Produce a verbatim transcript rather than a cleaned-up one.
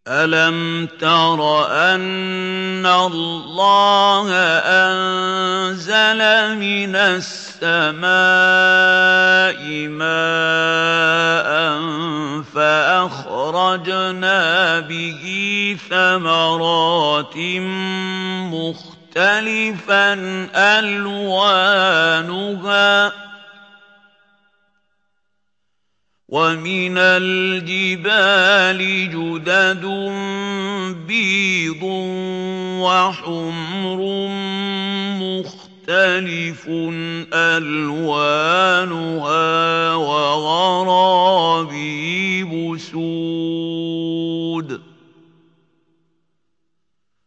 أَلَمْ تَرَ أَنَّ اللَّهَ أَنزَلَ مِنَ السَّمَاءِ مَاءً فَأَخْرَجْنَا بِهِ ثَمَرَاتٍ مُخْتَلِفًا أَلْوَانُهَا ۚ وَمِنَ الْجِبَالِ جُدَدٌ بِيضٌ وَحُمْرٌ مُخْتَلِفٌ أَلْوَانُهَا وَغَرَابِيبُ سُودٌ